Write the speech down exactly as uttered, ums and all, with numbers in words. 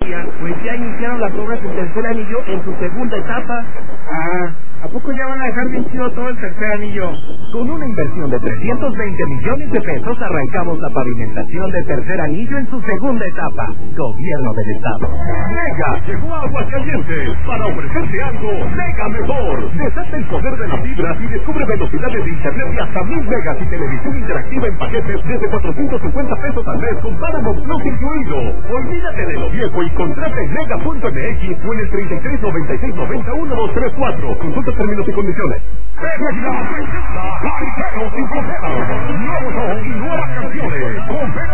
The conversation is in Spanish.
todavía? Pues ya iniciaron las obras del tercer anillo en su segunda etapa. Ah, ¿a poco ya van a dejar bien chido todo el tercer anillo? Con una inversión de trescientos veinte millones de pesos arrancamos la pavimentación del tercer anillo en su segunda etapa. Gobierno del Estado. Mega llegó a Aguascalientes para ofrecerte algo mega mejor. Desata el poder de las fibras y descubre velocidades de internet de hasta mil megas y televisión interactiva en paquetes desde cuatrocientos cincuenta pesos al mes con Paramount Plus incluido. Olvídate de lo viejo y contrata en mega punto m x o en el treinta y tres noventa y seis noventa uno dos tres cuatro. Consulta términos y condiciones. Mega presenta Nuevos y nuevas canciones.